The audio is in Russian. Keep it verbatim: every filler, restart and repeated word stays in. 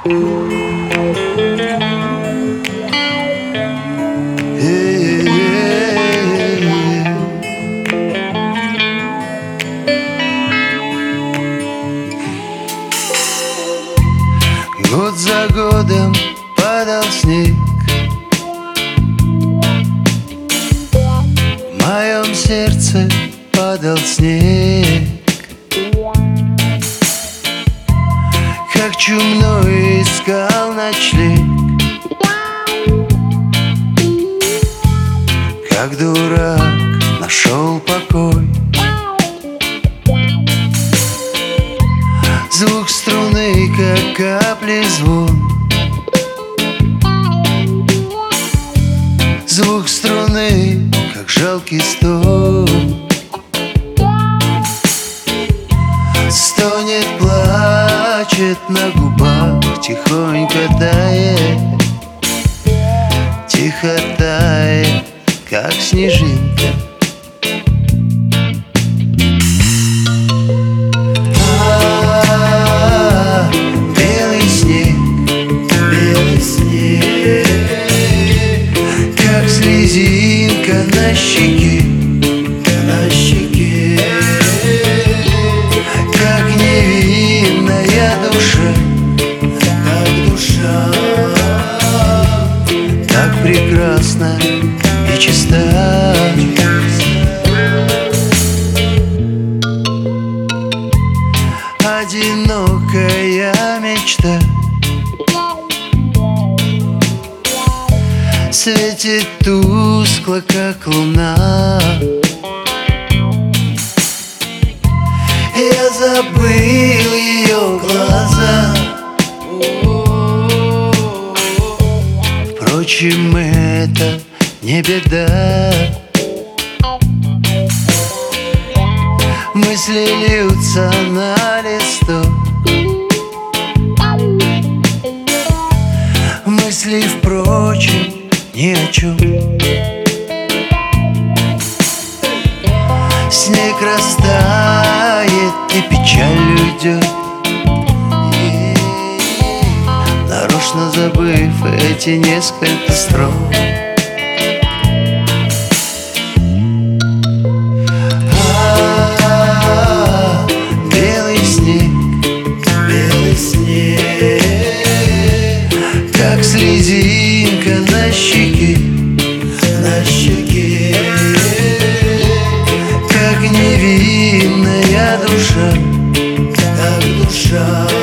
Год за годом падал снег, в моем сердце падал снег, как чумной искал ночлег, как дурак нашел покой. Звук струны, как капли звон, звук струны, как жалкий стон. Стонет, плачет на губах, тихонько тает, тихо тает, как снежинка. Слезинка на щеке, на щеке, как невинная душа, как душа, так прекрасна и чиста. Одинокая мечта светит тускло, как луна. Я забыл ее глаза. Впрочем, это не беда. Мысли льются на листок, мысли, впрочем, ни о чем. Снег растает и печаль уйдет, нарочно забыв эти несколько строк. А, белый снег, белый снег, как слезинка на щеке, на щеке, как невинная душа, как душа,